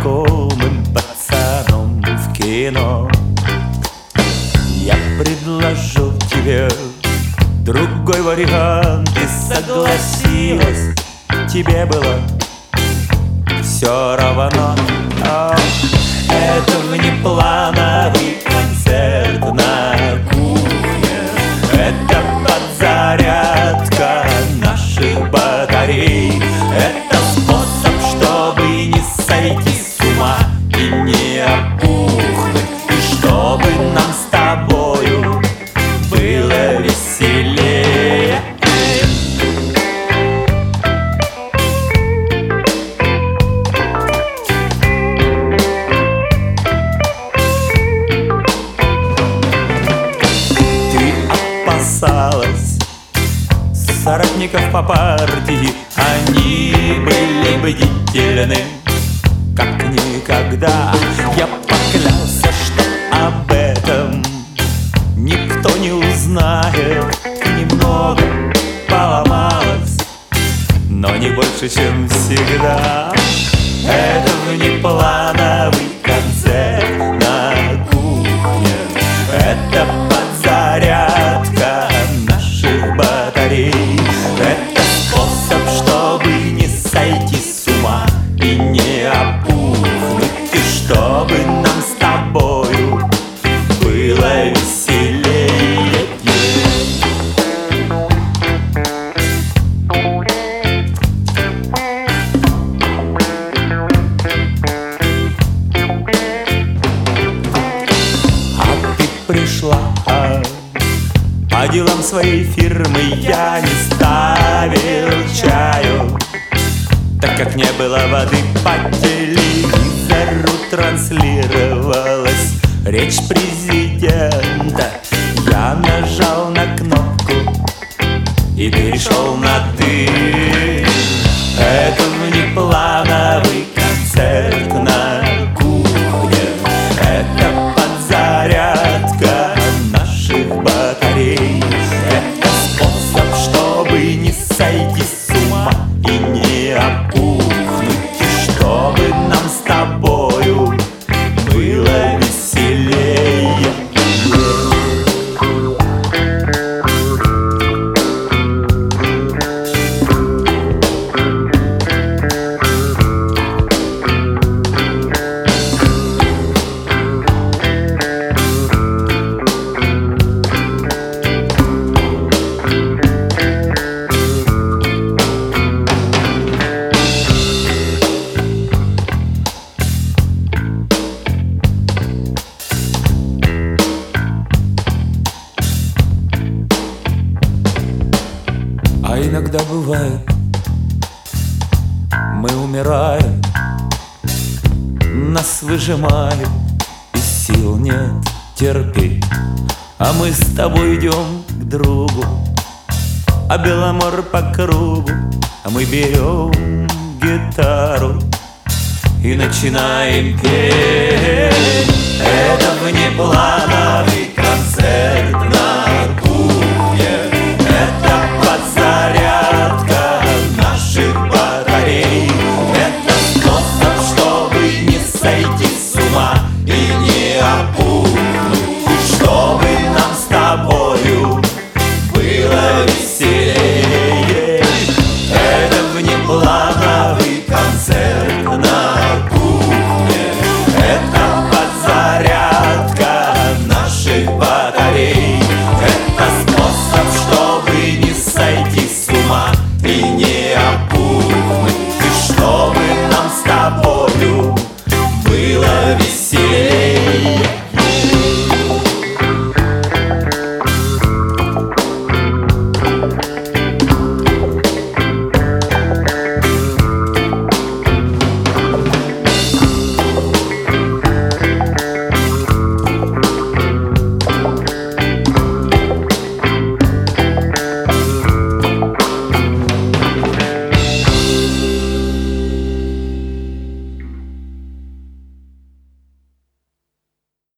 знакомым пацаном в кино. Я предложу тебе другой вариант, и согласилась, тебе было все равно. Это внеплановый концерт на кухне, это подзарядка наших батарей, это способ, чтобы не сойти с ума и не опухнуть, и чтобы нам с тобою было веселее. Опасалась соратников по партии, они были бдительны, как никогда. Я поклялся, что об этом никто не узнает. Немного поломалась, но не больше, чем всегда. Это внеплановый концерт на кухне, это подзарядка наших батарей, это способ, чтобы не сойти с ума и не опухнуть, и чтобы нам с тобою было веселее. А ты пришла по делам своей фирмы, я не ставил чаю, так как не было воды. По телевизору транслировалась речь президента. Я нажал на кнопку и перешел на «ты». Это внеплановый концерт на кухне, это подзарядка наших батарей, это способ, чтобы не сойти с ума и не опухнуть, и чтобы нам с тобою было веселее. А иногда бывает, мы умираем, нас выжимают, и сил нет терпеть. А мы с тобой идем к другу, а Беломор по кругу, а мы берем гитару и начинаем петь. Это внеплановый